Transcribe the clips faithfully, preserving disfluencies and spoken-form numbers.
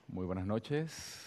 Muy buenas noches.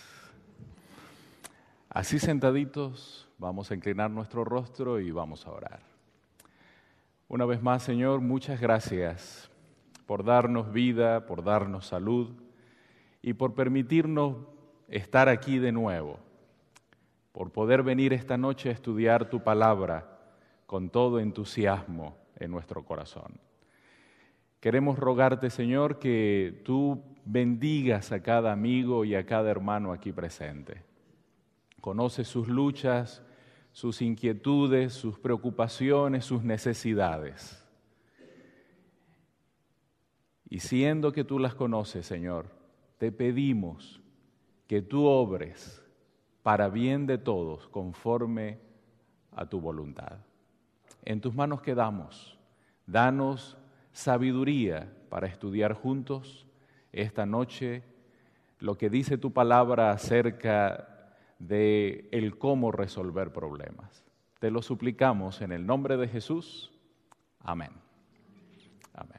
Así sentaditos, vamos a inclinar nuestro rostro y vamos a orar. Una vez más, Señor, muchas gracias por darnos vida, por darnos salud y por permitirnos estar aquí de nuevo, por poder venir esta noche a estudiar tu palabra con todo entusiasmo en nuestro corazón. Queremos rogarte, Señor, que tú bendigas a cada amigo y a cada hermano aquí presente. Conoce sus luchas, sus inquietudes, sus preocupaciones, sus necesidades. Y siendo que tú las conoces, Señor, te pedimos que tú obres para bien de todos conforme a tu voluntad. En tus manos quedamos. Danos sabiduría para estudiar juntos esta noche lo que dice tu palabra acerca de el cómo resolver problemas. Te lo suplicamos en el nombre de Jesús. Amén. Amén.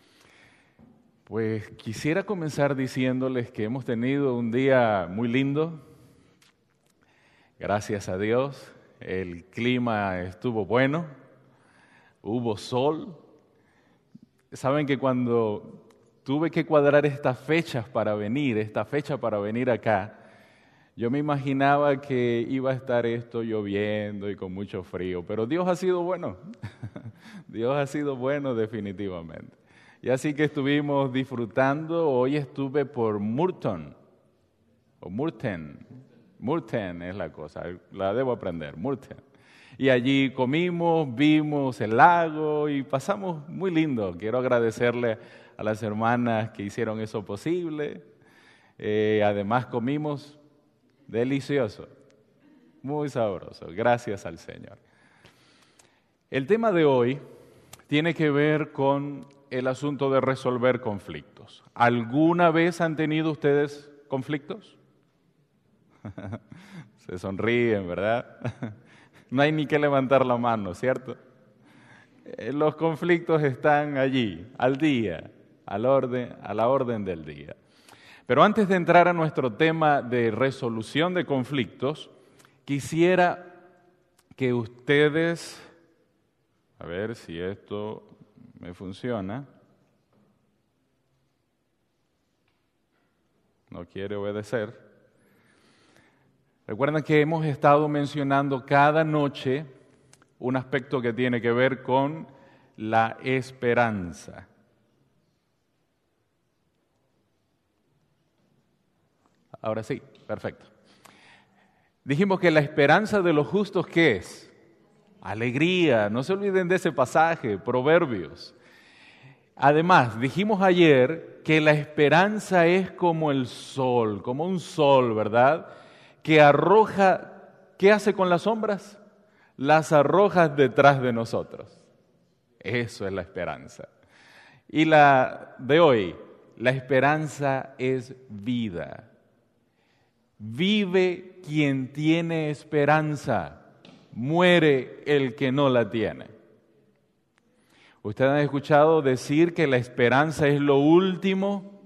Pues quisiera comenzar diciéndoles que hemos tenido un día muy lindo. Gracias a Dios, el clima estuvo bueno, hubo sol. Saben que cuando tuve que cuadrar estas fechas para venir, esta fecha para venir acá, yo me imaginaba que iba a estar esto lloviendo y con mucho frío, pero Dios ha sido bueno. Dios ha sido bueno definitivamente. Y así que estuvimos disfrutando. Hoy estuve por Murton, o Murten, Murten es la cosa, la debo aprender, Murten. Y allí comimos, vimos el lago y pasamos muy lindo. Quiero agradecerle a las hermanas que hicieron eso posible. Eh, además comimos delicioso, muy sabroso. Gracias al Señor. El tema de hoy tiene que ver con el asunto de resolver conflictos. ¿Alguna vez han tenido ustedes conflictos? Se sonríen, ¿verdad? No hay ni que levantar la mano, ¿cierto? Los conflictos están allí, al día, al orden, a la orden del día. Pero antes de entrar a nuestro tema de resolución de conflictos, quisiera que ustedes, a ver si esto me funciona. No quiere obedecer. Recuerden que hemos estado mencionando cada noche un aspecto que tiene que ver con la esperanza. Ahora sí, perfecto. Dijimos que la esperanza de los justos, ¿qué es? Alegría. No se olviden de ese pasaje, Proverbios. Además, dijimos ayer que la esperanza es como el sol, como un sol, ¿verdad?, que arroja, ¿qué hace con las sombras? Las arroja detrás de nosotros. Eso es la esperanza. Y la de hoy, la esperanza es vida. Vive quien tiene esperanza, muere el que no la tiene. ¿Ustedes han escuchado decir que la esperanza es lo último?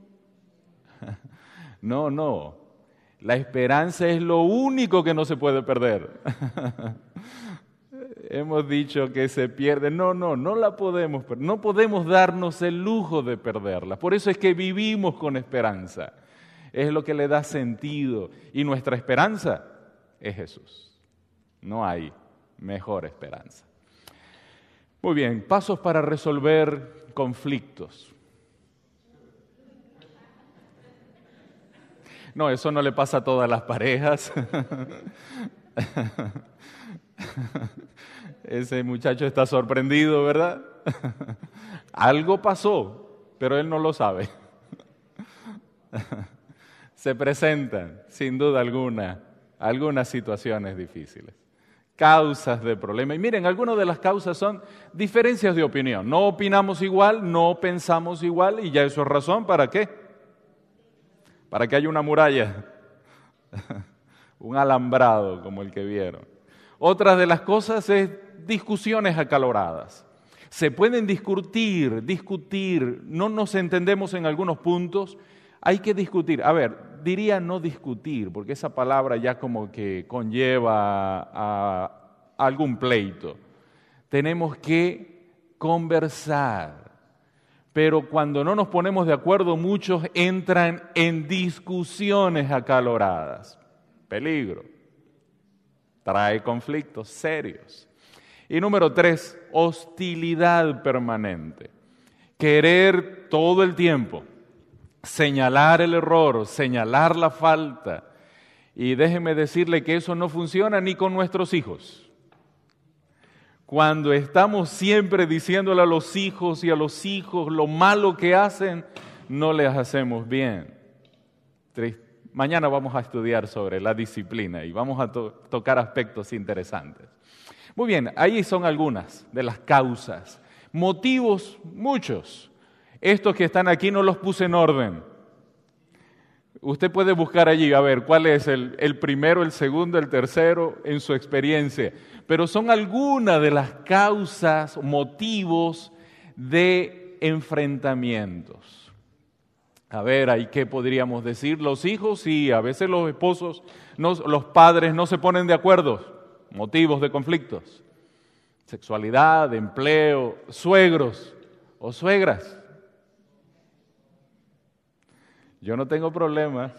No, no. La esperanza es lo único que no se puede perder. Hemos dicho que se pierde. No, no, no la podemos perder. No podemos darnos el lujo de perderla. Por eso es que vivimos con esperanza. Es lo que le da sentido. Y nuestra esperanza es Jesús. No hay mejor esperanza. Muy bien, pasos para resolver conflictos. No, eso no le pasa a todas las parejas. Ese muchacho está sorprendido, ¿verdad? Algo pasó, pero él no lo sabe. Se presentan, sin duda alguna, algunas situaciones difíciles, causas de problemas. Y miren, algunas de las causas son diferencias de opinión. No opinamos igual, no pensamos igual, y ya eso es razón, ¿para qué? Para que haya una muralla, un alambrado como el que vieron. Otra de las cosas es discusiones acaloradas. Se pueden discutir, discutir, no nos entendemos en algunos puntos, hay que discutir. A ver, diría no discutir, porque esa palabra ya como que conlleva a, a algún pleito. Tenemos que conversar, pero cuando no nos ponemos de acuerdo, muchos entran en discusiones acaloradas. Peligro. Trae conflictos serios. Y número tres, hostilidad permanente. Querer todo el tiempo señalar el error, señalar la falta. Y déjeme decirle que eso no funciona ni con nuestros hijos. Cuando estamos siempre diciéndole a los hijos y a los hijos lo malo que hacen, no les hacemos bien. Mañana vamos a estudiar sobre la disciplina y vamos a to- tocar aspectos interesantes. Muy bien, ahí son algunas de las causas. Motivos, muchos. Estos que están aquí no los puse en orden. Usted puede buscar allí, a ver, cuál es el, el primero, el segundo, el tercero en su experiencia. Pero son algunas de las causas, motivos de enfrentamientos. A ver, ¿ahí qué podríamos decir? Los hijos, sí, a veces los esposos, no, los padres no se ponen de acuerdo. Motivos de conflictos. Sexualidad, empleo, suegros o suegras. Yo no tengo problemas.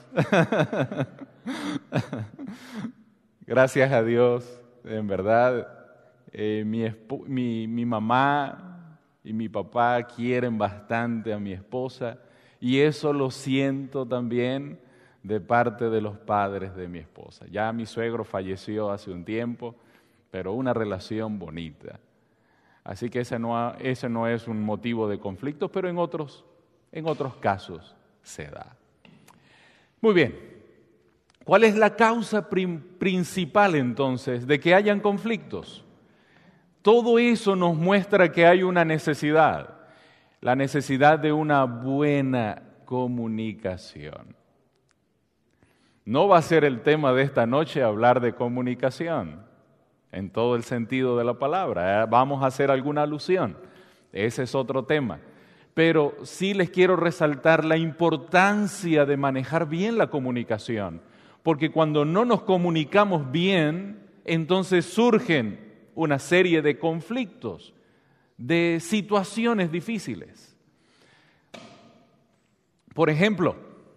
Gracias a Dios, en verdad, eh, mi, esp- mi, mi mamá y mi papá quieren bastante a mi esposa y eso lo siento también de parte de los padres de mi esposa. Ya mi suegro falleció hace un tiempo, pero una relación bonita. Así que ese no, ha, ese no es un motivo de conflictos, pero en otros, en otros casos se da. Muy bien, ¿cuál es la causa prim- principal entonces de que hayan conflictos? Todo eso nos muestra que hay una necesidad, la necesidad de una buena comunicación. No va a ser el tema de esta noche hablar de comunicación, en todo el sentido de la palabra. Vamos a hacer alguna alusión, ese es otro tema. Pero sí les quiero resaltar la importancia de manejar bien la comunicación, porque cuando no nos comunicamos bien, entonces surgen una serie de conflictos, de situaciones difíciles. Por ejemplo,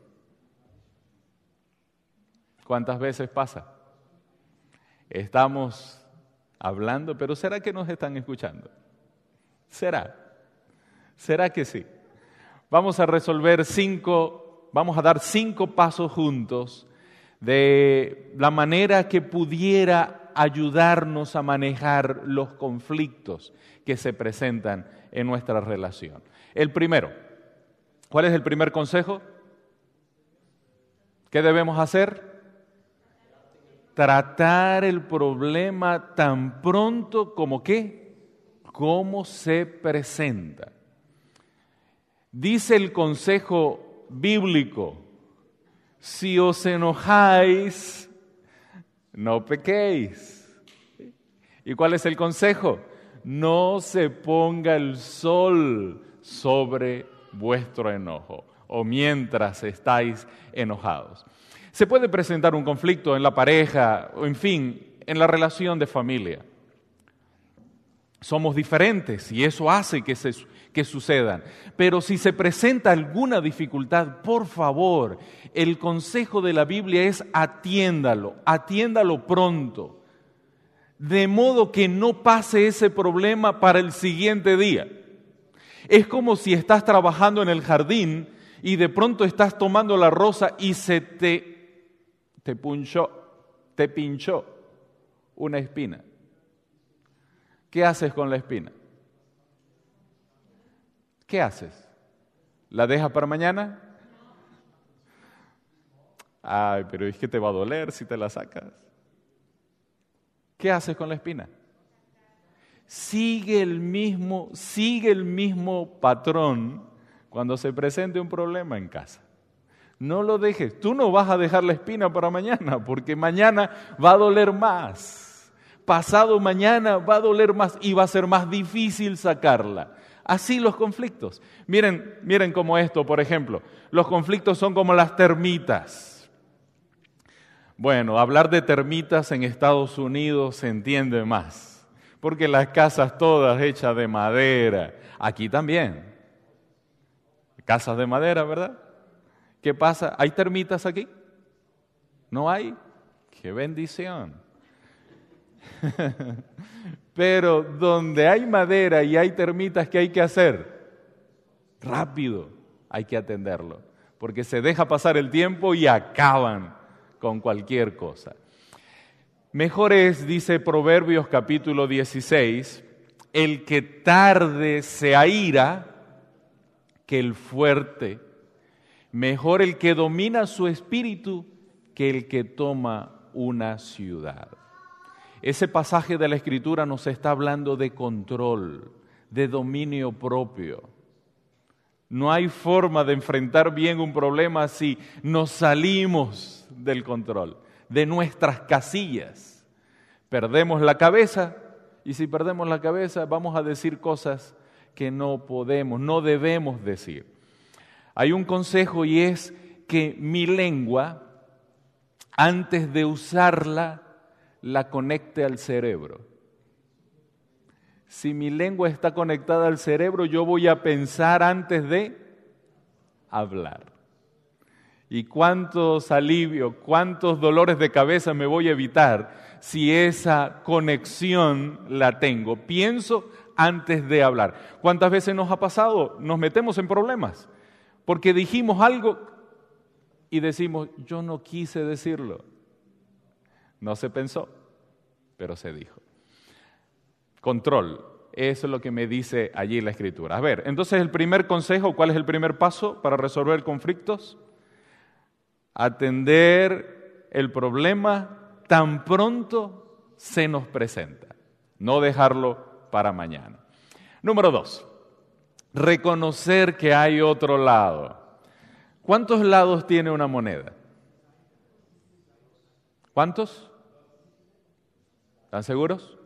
¿cuántas veces pasa? Estamos hablando, pero ¿será que nos están escuchando? ¿Será? ¿Será que sí? Vamos a resolver cinco, vamos a dar cinco pasos juntos de la manera que pudiera ayudarnos a manejar los conflictos que se presentan en nuestra relación. El primero, ¿cuál es el primer consejo? ¿Qué debemos hacer? Tratar el problema tan pronto como ¿qué? Como se presenta. Dice el consejo bíblico, si os enojáis, no pequéis. ¿Y cuál es el consejo? No se ponga el sol sobre vuestro enojo o mientras estáis enojados. Se puede presentar un conflicto en la pareja o en fin, en la relación de familia. Somos diferentes y eso hace que, se, que sucedan. Pero si se presenta alguna dificultad, por favor, el consejo de la Biblia es atiéndalo, atiéndalo pronto. De modo que no pase ese problema para el siguiente día. Es como si estás trabajando en el jardín y de pronto estás tomando la rosa y se te, te punchó, te pinchó una espina. ¿Qué haces con la espina? ¿Qué haces? ¿La dejas para mañana? Ay, pero es que te va a doler si te la sacas. ¿Qué haces con la espina? Sigue el mismo, sigue el mismo patrón cuando se presente un problema en casa. No lo dejes. Tú no vas a dejar la espina para mañana, porque mañana va a doler más. Pasado mañana va a doler más y va a ser más difícil sacarla. Así los conflictos. Miren, miren como esto, por ejemplo. Los conflictos son como las termitas. Bueno, hablar de termitas en Estados Unidos se entiende más, porque las casas todas hechas de madera, aquí también, casas de madera, ¿verdad? ¿Qué pasa? ¿Hay termitas aquí? ¿No hay? ¡Qué bendición! Pero donde hay madera y hay termitas, ¿qué hay que hacer? Rápido hay que atenderlo, porque se deja pasar el tiempo y acaban con cualquier cosa. Mejor es, dice Proverbios capítulo dieciséis, el que tarde se aira que el fuerte, mejor el que domina su espíritu que el que toma una ciudad. Ese pasaje de la Escritura nos está hablando de control, de dominio propio. No hay forma de enfrentar bien un problema si nos salimos del control, de nuestras casillas. Perdemos la cabeza, y si perdemos la cabeza vamos a decir cosas que no podemos, no debemos decir. Hay un consejo y es que mi lengua, antes de usarla, la conecte al cerebro. Si mi lengua está conectada al cerebro, yo voy a pensar antes de hablar. ¿Y cuántos alivios, cuántos dolores de cabeza me voy a evitar si esa conexión la tengo? Pienso antes de hablar. ¿Cuántas veces nos ha pasado? Nos metemos en problemas porque dijimos algo y decimos, yo no quise decirlo. No se pensó, pero se dijo. Control, eso es lo que me dice allí la Escritura. A ver, entonces el primer consejo, ¿cuál es el primer paso para resolver conflictos? Atender el problema tan pronto se nos presenta, no dejarlo para mañana. Número dos, reconocer que hay otro lado. ¿Cuántos lados tiene una moneda? ¿Cuántos? ¿Están seguros?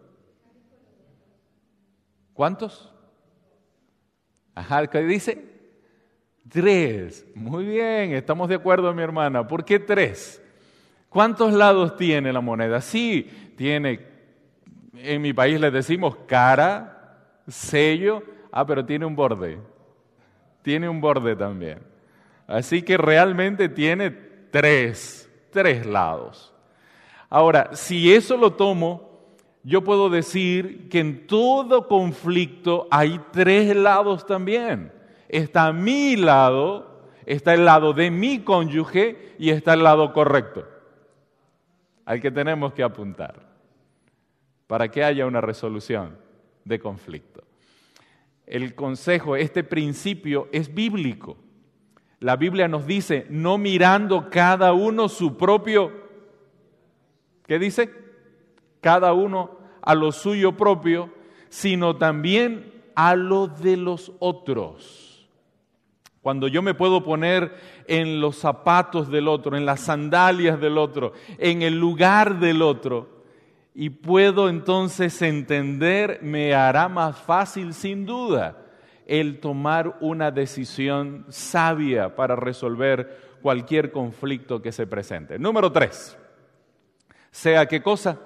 ¿Cuántos? Ajá, ¿qué dice? Tres. Muy bien, estamos de acuerdo, mi hermana. ¿Por qué tres? ¿Cuántos lados tiene la moneda? Sí, tiene, en mi país les decimos cara, sello, ah, pero tiene un borde. Tiene un borde también. Así que realmente tiene tres, tres lados. Ahora, si eso lo tomo, yo puedo decir que en todo conflicto hay tres lados también. Está mi lado, está el lado de mi cónyuge y está el lado correcto, al que tenemos que apuntar para que haya una resolución de conflicto. El consejo, este principio es bíblico. La Biblia nos dice, no mirando cada uno su propio, ¿qué dice? Cada uno a lo suyo propio, sino también a lo de los otros. Cuando yo me puedo poner en los zapatos del otro, en las sandalias del otro, en el lugar del otro, y puedo entonces entender, me hará más fácil sin duda el tomar una decisión sabia para resolver cualquier conflicto que se presente. Número tres, sea qué cosa,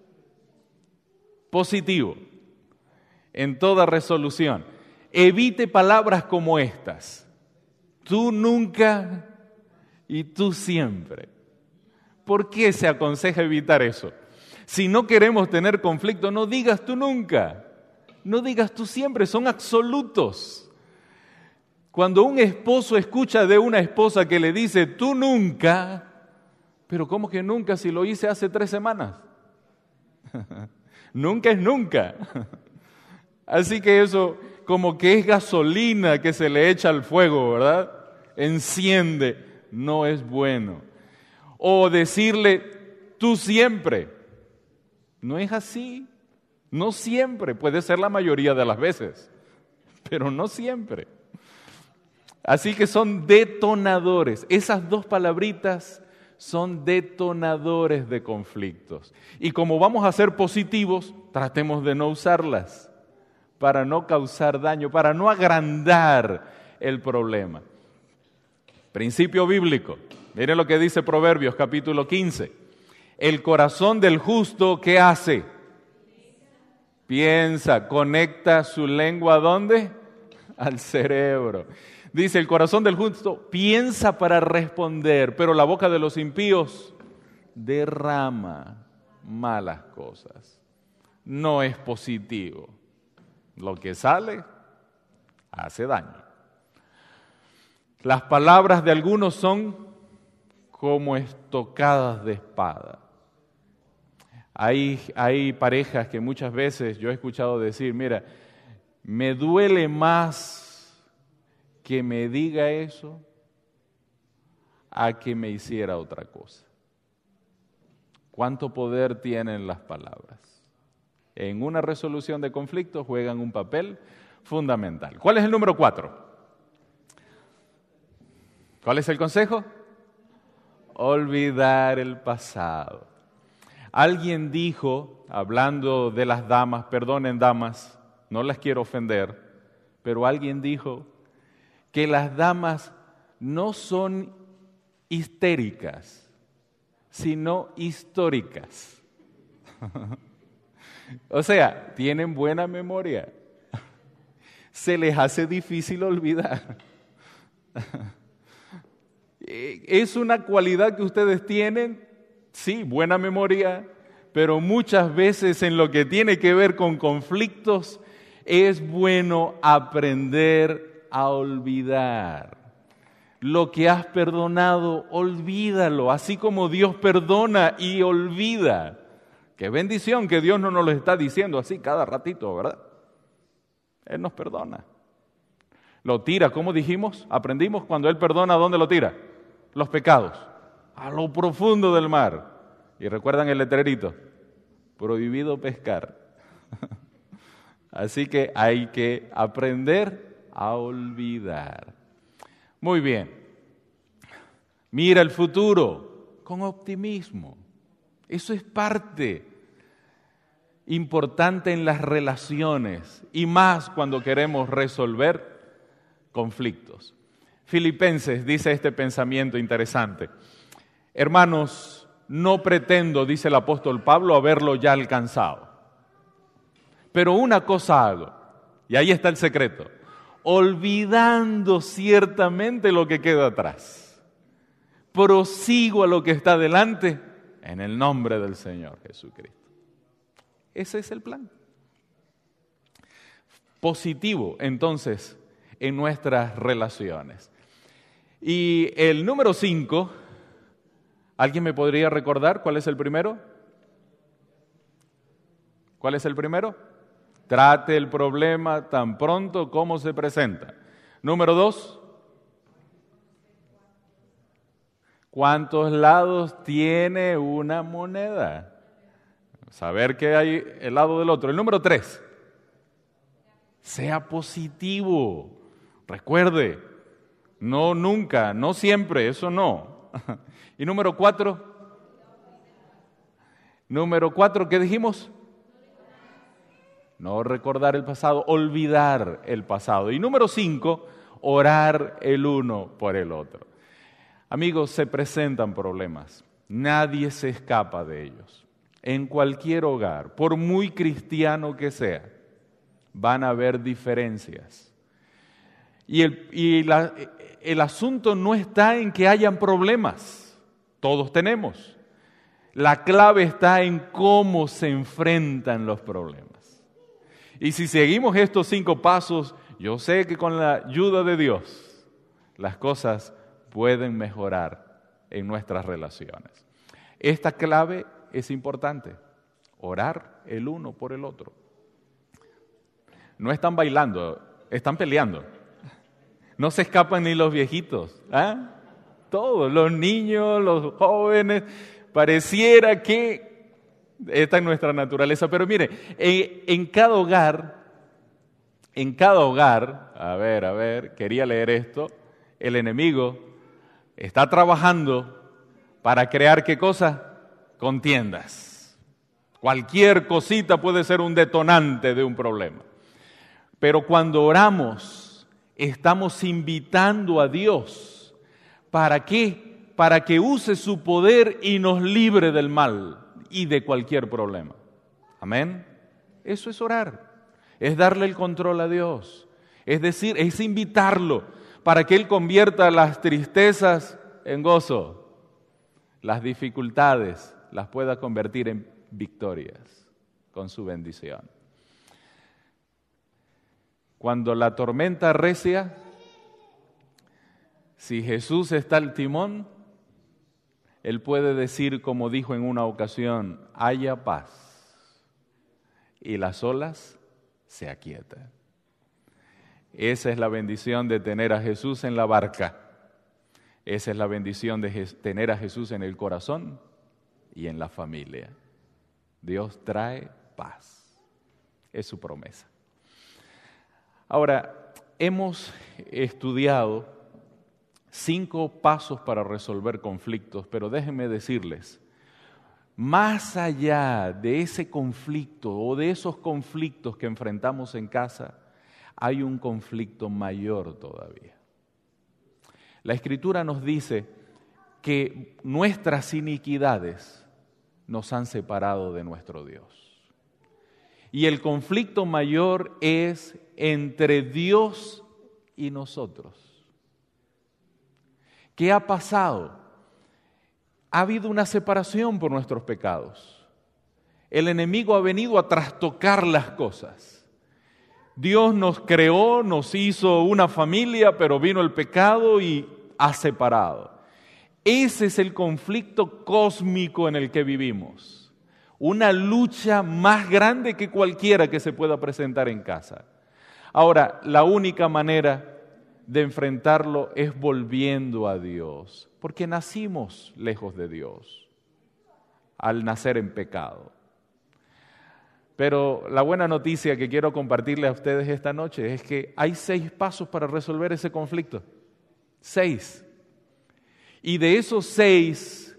positivo en toda resolución. Evite palabras como estas. Tú nunca y tú siempre. ¿Por qué se aconseja evitar eso? Si no queremos tener conflicto, no digas tú nunca, no digas tú siempre, son absolutos. Cuando un esposo escucha de una esposa que le dice tú nunca, pero ¿cómo que nunca si lo hice hace tres semanas? Nunca es nunca. Así que eso como que es gasolina que se le echa al fuego, ¿verdad? Enciende, no es bueno. O decirle, tú siempre. No es así. No siempre, puede ser la mayoría de las veces, pero no siempre. Así que son detonadores. Esas dos palabritas son detonadores de conflictos. Y como vamos a ser positivos, tratemos de no usarlas para no causar daño, para no agrandar el problema. Principio bíblico. Miren lo que dice Proverbios capítulo quince. El corazón del justo, ¿qué hace? Piensa, conecta su lengua ¿a dónde? Al cerebro. Dice, el corazón del justo piensa para responder, pero la boca de los impíos derrama malas cosas. No es positivo. Lo que sale hace daño. Las palabras de algunos son como estocadas de espada. Hay, hay parejas que muchas veces yo he escuchado decir, mira, me duele más que me diga eso a que me hiciera otra cosa. ¿Cuánto poder tienen las palabras? En una resolución de conflictos juegan un papel fundamental. ¿Cuál es el número cuatro? ¿Cuál es el consejo? Olvidar el pasado. Alguien dijo, hablando de las damas, perdonen damas, no las quiero ofender, pero alguien dijo que las damas no son histéricas, sino históricas. O sea, tienen buena memoria. Se les hace difícil olvidar. Es una cualidad que ustedes tienen, sí, buena memoria, pero muchas veces en lo que tiene que ver con conflictos es bueno aprender a olvidar. Lo que has perdonado, olvídalo, así como Dios perdona y olvida. Qué bendición que Dios no nos lo está diciendo así cada ratito, ¿verdad? Él nos perdona. Lo tira, ¿cómo dijimos? Aprendimos, cuando Él perdona, ¿a dónde lo tira? Los pecados, a lo profundo del mar. Y recuerdan el letrerito, prohibido pescar. Así que hay que aprender a olvidar. Muy bien. Mira el futuro con optimismo. Eso es parte importante en las relaciones y más cuando queremos resolver conflictos. Filipenses dice este pensamiento interesante. Hermanos, no pretendo, dice el apóstol Pablo, haberlo ya alcanzado. Pero una cosa hago, y ahí está el secreto, olvidando ciertamente lo que queda atrás. Prosigo a lo que está delante en el nombre del Señor Jesucristo. Ese es el plan. Positivo, entonces, en nuestras relaciones. Y el número cinco, ¿alguien me podría recordar cuál es el primero? ¿Cuál es el primero? Trate el problema tan pronto como se presenta. Número dos, ¿cuántos lados tiene una moneda? Saber que hay el lado del otro. El número tres, sea positivo. Recuerde, no nunca, no siempre, eso no. Y número cuatro, número cuatro, ¿qué dijimos? No recordar el pasado, olvidar el pasado. Y número cinco, orar el uno por el otro. Amigos, se presentan problemas. Nadie se escapa de ellos. En cualquier hogar, por muy cristiano que sea, van a haber diferencias. Y el, y la, el asunto no está en que hayan problemas. Todos tenemos. La clave está en cómo se enfrentan los problemas. Y si seguimos estos cinco pasos, yo sé que con la ayuda de Dios, las cosas pueden mejorar en nuestras relaciones. Esta clave es importante, orar el uno por el otro. No están bailando, están peleando. No se escapan ni los viejitos, ¿ah? Todos, los niños, los jóvenes, pareciera que esta es nuestra naturaleza. Pero mire, en, en cada hogar, en cada hogar, a ver, a ver, quería leer esto, el enemigo está trabajando para crear, ¿qué cosa? Contiendas. Cualquier cosita puede ser un detonante de un problema. Pero cuando oramos, estamos invitando a Dios. ¿Para qué? para que use su poder y nos libre del mal y de cualquier problema. Amén. Eso es orar, es darle el control a Dios, es decir, es invitarlo para que Él convierta las tristezas en gozo, las dificultades las pueda convertir en victorias con su bendición. Cuando la tormenta arrecia, si Jesús está al timón, Él puede decir, como dijo en una ocasión, haya paz, y las olas se aquietan. Esa es la bendición de tener a Jesús en la barca. Esa es la bendición de Je- tener a Jesús en el corazón y en la familia. Dios trae paz. Es su promesa. Ahora, hemos estudiado cinco pasos para resolver conflictos, pero déjenme decirles, más allá de ese conflicto o de esos conflictos que enfrentamos en casa, hay un conflicto mayor todavía. La Escritura nos dice que nuestras iniquidades nos han separado de nuestro Dios. Y el conflicto mayor es entre Dios y nosotros. ¿Qué ha pasado? Ha habido una separación por nuestros pecados. El enemigo ha venido a trastocar las cosas. Dios nos creó, nos hizo una familia, pero vino el pecado y ha separado. Ese es el conflicto cósmico en el que vivimos. Una lucha más grande que cualquiera que se pueda presentar en casa. Ahora, la única manera de enfrentarlo es volviendo a Dios, porque nacimos lejos de Dios al nacer en pecado. Pero la buena noticia que quiero compartirle a ustedes esta noche es que hay seis pasos para resolver ese conflicto. Seis. Y de esos seis,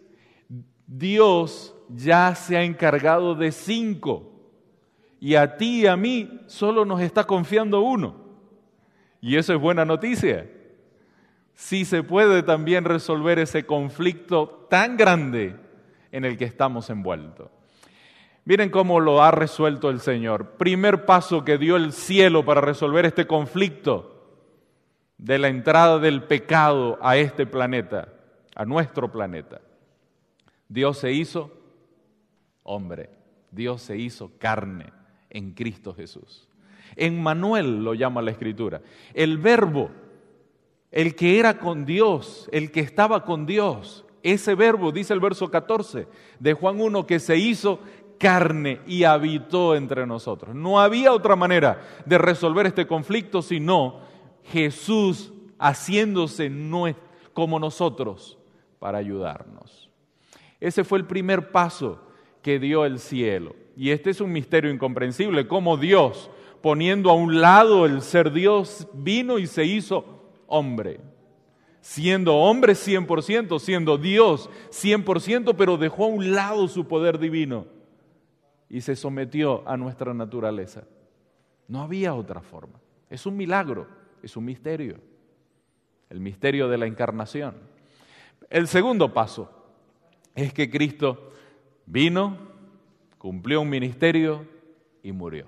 Dios ya se ha encargado de cinco. Y a ti y a mí solo nos está confiando uno. Y eso es buena noticia. Sí se puede también resolver ese conflicto tan grande en el que estamos envueltos. Miren cómo lo ha resuelto el Señor. Primer paso que dio el cielo para resolver este conflicto de la entrada del pecado a este planeta, a nuestro planeta. Dios se hizo hombre, Dios se hizo carne en Cristo Jesús. Emmanuel lo llama la Escritura. El verbo, el que era con Dios, el que estaba con Dios, ese verbo, dice el verso catorce de Juan uno, que se hizo carne y habitó entre nosotros. No había otra manera de resolver este conflicto sino Jesús haciéndose como nosotros para ayudarnos. Ese fue el primer paso que dio el cielo. Y este es un misterio incomprensible, cómo Dios, poniendo a un lado el ser Dios, vino y se hizo hombre. Siendo hombre cien por ciento, siendo Dios cien por ciento, pero dejó a un lado su poder divino y se sometió a nuestra naturaleza. No había otra forma. Es un milagro, es un misterio. El misterio de la encarnación. El segundo paso es que Cristo vino, cumplió un ministerio y murió.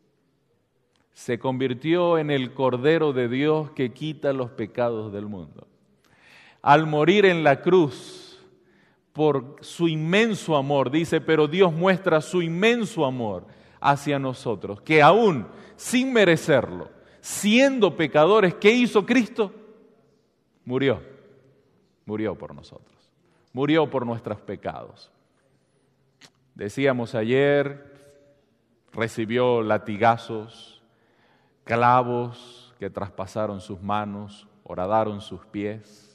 Se convirtió en el Cordero de Dios que quita los pecados del mundo. Al morir en la cruz, por su inmenso amor, dice, pero Dios muestra su inmenso amor hacia nosotros, que aún sin merecerlo, siendo pecadores, ¿qué hizo Cristo? Murió, murió por nosotros, murió por nuestros pecados. Decíamos ayer, recibió latigazos, clavos que traspasaron sus manos, horadaron sus pies.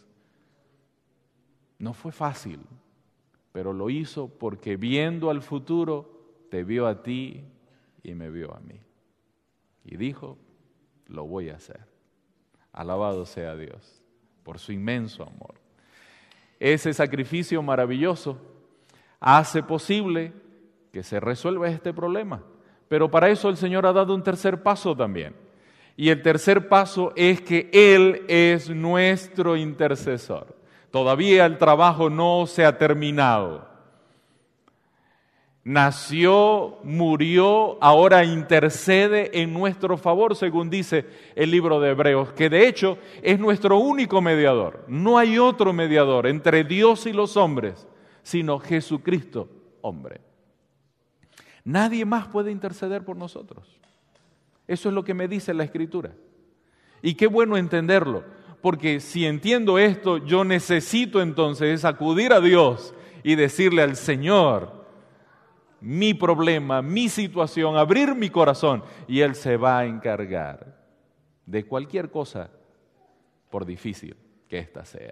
No fue fácil, pero lo hizo porque viendo al futuro, te vio a ti y me vio a mí. Y dijo, lo voy a hacer. Alabado sea Dios por su inmenso amor. Ese sacrificio maravilloso hace posible que se resuelva este problema. Pero para eso el Señor ha dado un tercer paso también. Y el tercer paso es que Él es nuestro intercesor. Todavía el trabajo no se ha terminado. Nació, murió, ahora intercede en nuestro favor, según dice el libro de Hebreos, que de hecho es nuestro único mediador. No hay otro mediador entre Dios y los hombres, sino Jesucristo, hombre. Nadie más puede interceder por nosotros. Eso es lo que me dice la Escritura. Y qué bueno entenderlo, porque si entiendo esto, yo necesito entonces acudir a Dios y decirle al Señor mi problema, mi situación, abrir mi corazón, y Él se va a encargar de cualquier cosa, por difícil que ésta sea.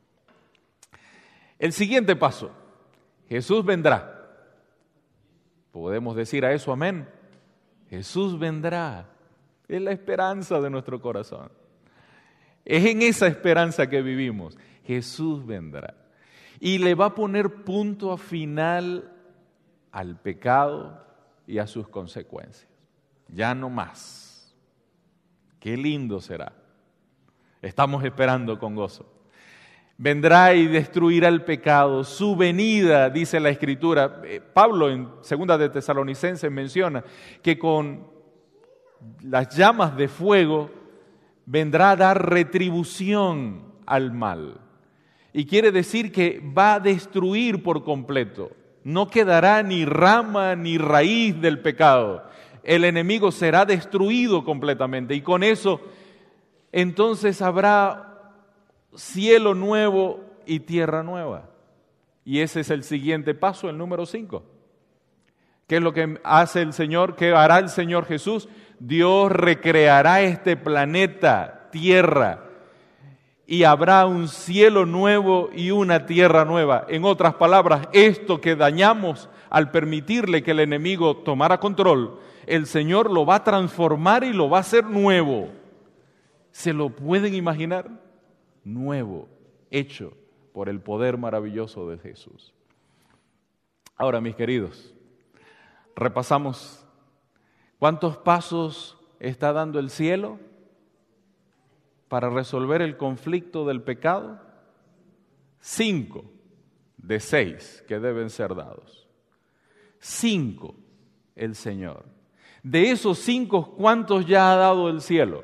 El siguiente paso, Jesús vendrá. ¿Podemos decir a eso amén? Jesús vendrá. Es la esperanza de nuestro corazón. Es en esa esperanza que vivimos. Jesús vendrá. Y le va a poner punto final al pecado y a sus consecuencias. Ya no más. Qué lindo será. Estamos esperando con gozo. Vendrá y destruirá el pecado. Su venida, dice la Escritura. Pablo en Segunda de Tesalonicenses menciona que con las llamas de fuego vendrá a dar retribución al mal. Y quiere decir que va a destruir por completo. No quedará ni rama ni raíz del pecado. El enemigo será destruido completamente. Y con eso, entonces habrá cielo nuevo y tierra nueva. Y ese es el siguiente paso, el número cinco. ¿Qué es lo que hace el Señor? ¿Qué hará el Señor Jesús? Dios recreará este planeta, tierra, y habrá un cielo nuevo y una tierra nueva. En otras palabras, esto que dañamos al permitirle que el enemigo tomara control, el Señor lo va a transformar y lo va a hacer nuevo. ¿Se lo pueden imaginar? Nuevo, hecho por el poder maravilloso de Jesús. Ahora, mis queridos, repasamos. ¿Cuántos pasos está dando el cielo para resolver el conflicto del pecado? Cinco de seis que deben ser dados. Cinco el Señor. De esos cinco, ¿cuántos ya ha dado el cielo?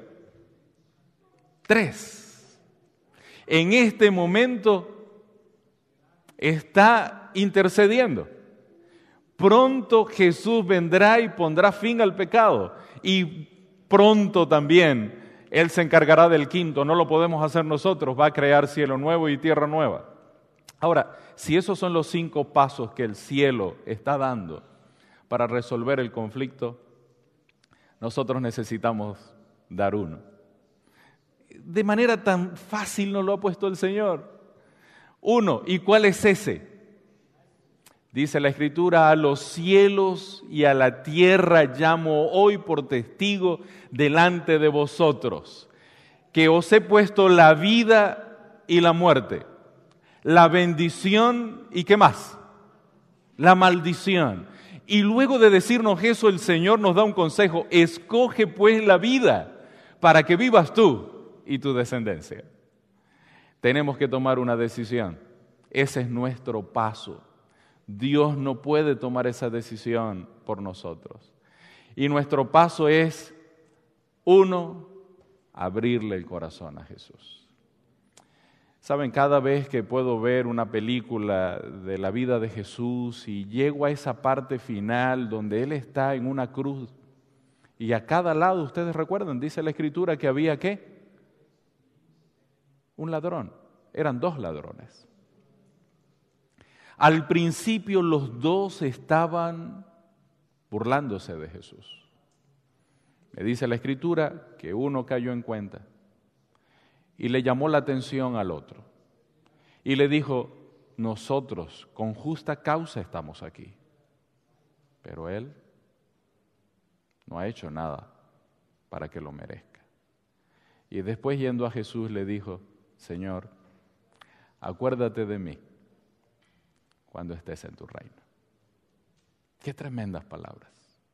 Tres. En este momento está intercediendo. Pronto Jesús vendrá y pondrá fin al pecado. Y pronto también Él se encargará del quinto. No lo podemos hacer nosotros. Va a crear cielo nuevo y tierra nueva. Ahora, si esos son los cinco pasos que el cielo está dando para resolver el conflicto, nosotros necesitamos dar uno. De manera tan fácil nos lo ha puesto el Señor. Uno, ¿y cuál es ese? Dice la Escritura, a los cielos y a la tierra llamo hoy por testigo delante de vosotros, que os he puesto la vida y la muerte, la bendición y ¿qué más? La maldición. Y luego de decirnos eso, el Señor nos da un consejo: escoge pues la vida para que vivas tú y tu descendencia. Tenemos que tomar una decisión. Ese es nuestro paso. Dios no puede tomar esa decisión por nosotros. Y nuestro paso es, uno, abrirle el corazón a Jesús. Saben, cada vez que puedo ver una película de la vida de Jesús y llego a esa parte final donde Él está en una cruz y a cada lado, ustedes recuerdan, dice la Escritura que había ¿qué? Un ladrón. Eran dos ladrones. Al principio los dos estaban burlándose de Jesús. Me dice la Escritura que uno cayó en cuenta y le llamó la atención al otro. Y le dijo, nosotros con justa causa estamos aquí. Pero él no ha hecho nada para que lo merezca. Y después, yendo a Jesús, le dijo, Señor, acuérdate de mí cuando estés en tu reino. Qué tremendas palabras.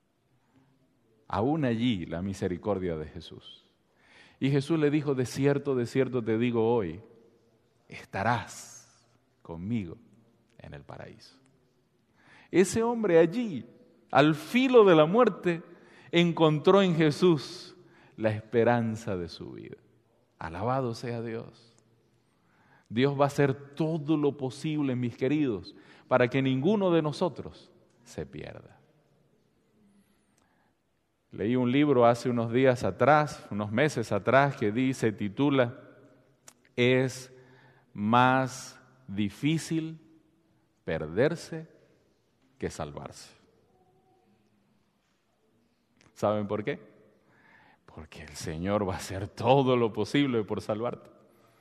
Aún allí la misericordia de Jesús. Y Jesús le dijo, de cierto, de cierto te digo hoy, estarás conmigo en el paraíso. Ese hombre allí, al filo de la muerte, encontró en Jesús la esperanza de su vida. Alabado sea Dios. Dios va a hacer todo lo posible, mis queridos, para que ninguno de nosotros se pierda. Leí un libro hace unos días atrás, unos meses atrás, que dice, titula, es más difícil perderse que salvarse. ¿Saben por qué? Porque el Señor va a hacer todo lo posible por salvarte.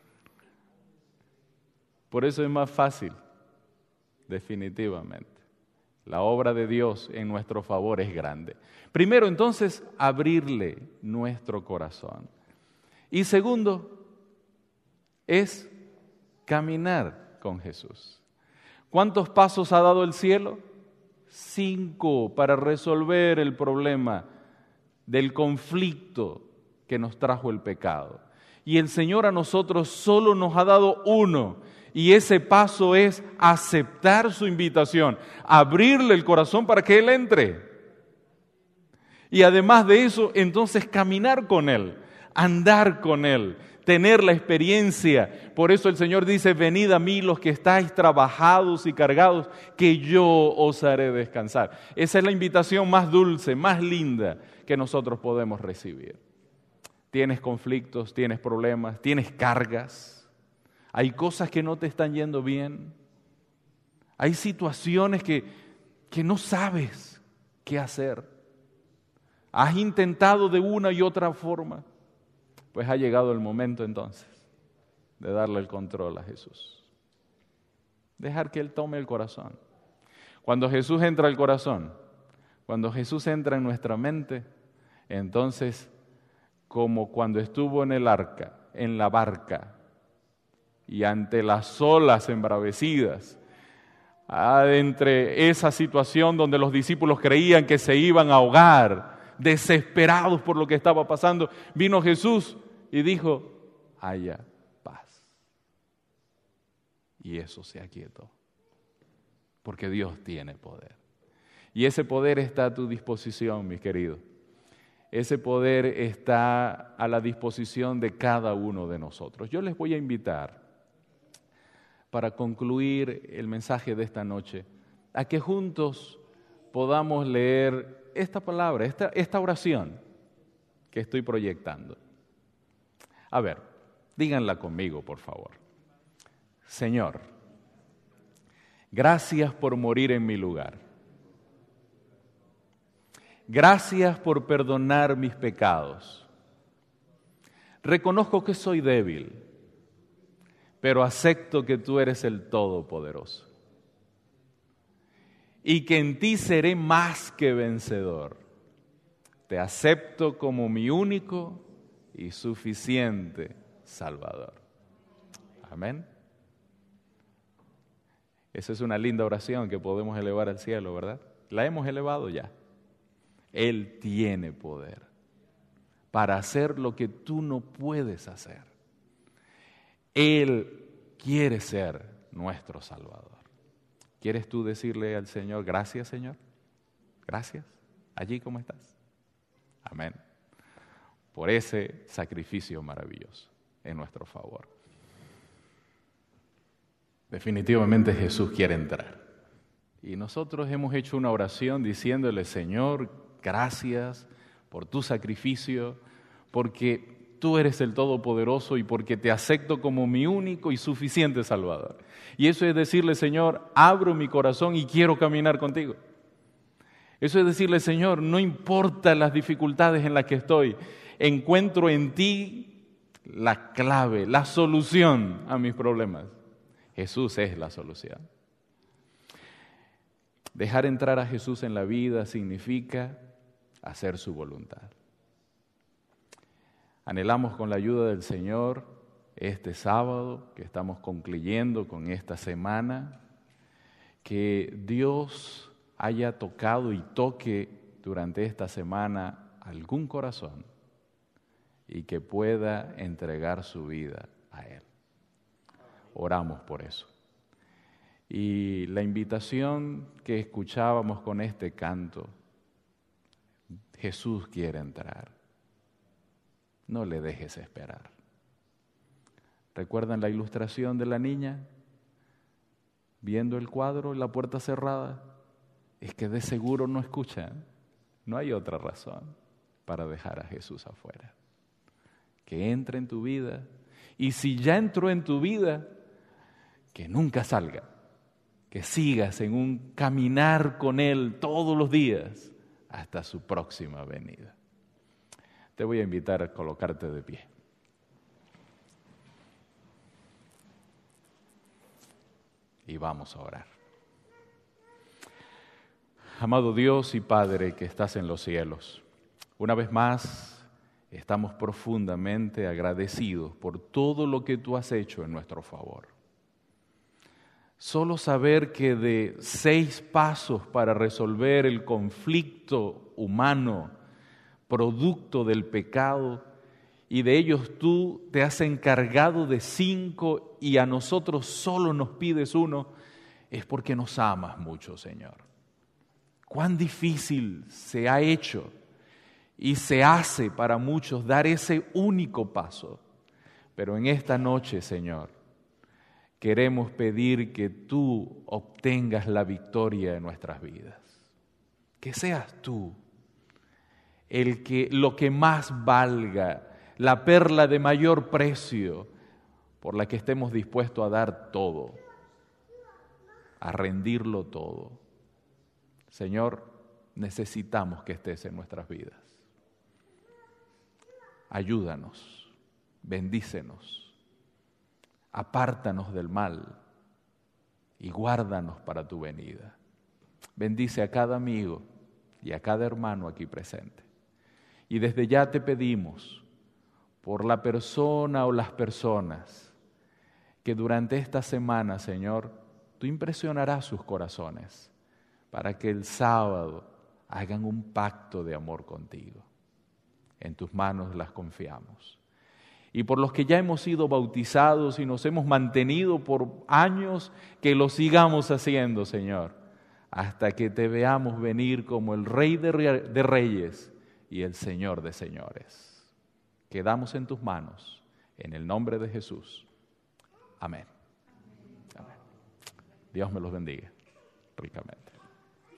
Por eso es más fácil, definitivamente. La obra de Dios en nuestro favor es grande. Primero, entonces, abrirle nuestro corazón. Y segundo, es caminar con Jesús. ¿Cuántos pasos ha dado el cielo? Cinco para resolver el problema del conflicto que nos trajo el pecado. Y el Señor a nosotros solo nos ha dado uno. Y ese paso es aceptar su invitación, abrirle el corazón para que Él entre. Y además de eso, entonces caminar con Él, andar con Él, tener la experiencia. Por eso el Señor dice, venid a mí los que estáis trabajados y cargados, que yo os haré descansar. Esa es la invitación más dulce, más linda que nosotros podemos recibir. Tienes conflictos, tienes problemas, tienes cargas. Hay cosas que no te están yendo bien. Hay situaciones que, que no sabes qué hacer. Has intentado de una y otra forma. Pues ha llegado el momento entonces de darle el control a Jesús. Dejar que Él tome el corazón. Cuando Jesús entra al corazón, cuando Jesús entra en nuestra mente, entonces, como cuando estuvo en el arca, en la barca, y ante las olas embravecidas, entre esa situación donde los discípulos creían que se iban a ahogar, desesperados por lo que estaba pasando, vino Jesús y dijo, haya paz. Y eso se aquietó, porque Dios tiene poder. Y ese poder está a tu disposición, mis queridos. Ese poder está a la disposición de cada uno de nosotros. Yo les voy a invitar, para concluir el mensaje de esta noche, a que juntos podamos leer esta palabra, esta, esta oración que estoy proyectando. A ver, díganla conmigo, por favor. Señor, gracias por morir en mi lugar. Gracias por perdonar mis pecados. Reconozco que soy débil, pero acepto que tú eres el Todopoderoso y que en ti seré más que vencedor. Te acepto como mi único y suficiente Salvador. Amén. Esa es una linda oración que podemos elevar al cielo, ¿verdad? La hemos elevado ya. Él tiene poder para hacer lo que tú no puedes hacer. Él quiere ser nuestro Salvador. ¿Quieres tú decirle al Señor, gracias, Señor? Gracias, allí como estás. Amén. Por ese sacrificio maravilloso en nuestro favor. Definitivamente Jesús quiere entrar. Y nosotros hemos hecho una oración diciéndole, Señor, gracias por tu sacrificio, porque tú eres el Todopoderoso y porque te acepto como mi único y suficiente Salvador. Y eso es decirle, Señor, abro mi corazón y quiero caminar contigo. Eso es decirle, Señor, no importa las dificultades en las que estoy, encuentro en ti la clave, la solución a mis problemas. Jesús es la solución. Dejar entrar a Jesús en la vida significa hacer su voluntad. Anhelamos con la ayuda del Señor este sábado que estamos concluyendo con esta semana, que Dios haya tocado y toque durante esta semana algún corazón y que pueda entregar su vida a Él. oramos por eso. Y la invitación que escuchábamos con este canto, Jesús quiere entrar. No le dejes esperar. ¿Recuerdan la ilustración de la niña? Viendo el cuadro, la puerta cerrada. Es que de seguro no escucha. No hay otra razón para dejar a Jesús afuera. Que entre en tu vida. Y si ya entró en tu vida, que nunca salga. Que sigas en un caminar con Él todos los días hasta su próxima venida. Te voy a invitar a colocarte de pie. Y vamos a orar. Amado Dios y Padre que estás en los cielos, una vez más estamos profundamente agradecidos por todo lo que tú has hecho en nuestro favor. Solo saber que de seis pasos para resolver el conflicto humano, producto del pecado, y de ellos tú te has encargado de cinco y a nosotros solo nos pides uno, es porque nos amas mucho, Señor. Cuán difícil se ha hecho y se hace para muchos dar ese único paso, pero en esta noche, Señor, queremos pedir que tú obtengas la victoria en nuestras vidas. Que seas tú el que, lo que más valga, la perla de mayor precio, por la que estemos dispuestos a dar todo, a rendirlo todo. Señor, necesitamos que estés en nuestras vidas. Ayúdanos, bendícenos. Apártanos del mal y guárdanos para tu venida. Bendice a cada amigo y a cada hermano aquí presente. Y desde ya te pedimos por la persona o las personas que durante esta semana, Señor, tú impresionarás sus corazones para que el sábado hagan un pacto de amor contigo. En tus manos las confiamos. Y por los que ya hemos sido bautizados y nos hemos mantenido por años, que lo sigamos haciendo, Señor, hasta que te veamos venir como el Rey de Reyes y el Señor de Señores. Quedamos en tus manos, en el nombre de Jesús. Amén. Amén. Dios me los bendiga ricamente.